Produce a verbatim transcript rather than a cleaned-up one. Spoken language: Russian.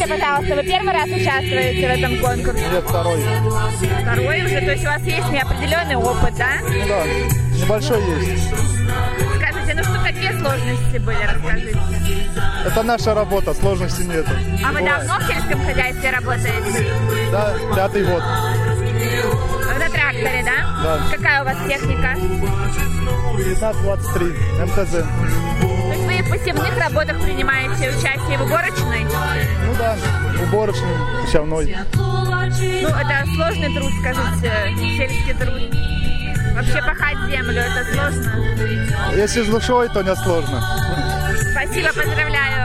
Скажите, пожалуйста, вы первый раз участвуете в этом конкурсе? Нет, второй. Второй уже? То есть у вас есть неопределенный опыт, да? Ну да, небольшой есть. Скажите, ну что, какие сложности были, расскажите? Это наша работа, сложностей нету. А вы давно в сельском хозяйстве работаете? Да, пятый год. На тракторе, да? Да. Какая у вас техника? девятнадцать двадцать три, эм тэ зэ. То есть вы в посевных работах принимаете участие в уборочной? Ну да, уборочный, посевной. Ну, это сложный труд, скажите, сельский труд. Вообще пахать землю, это сложно? Если с душой, то не сложно. Спасибо, поздравляю.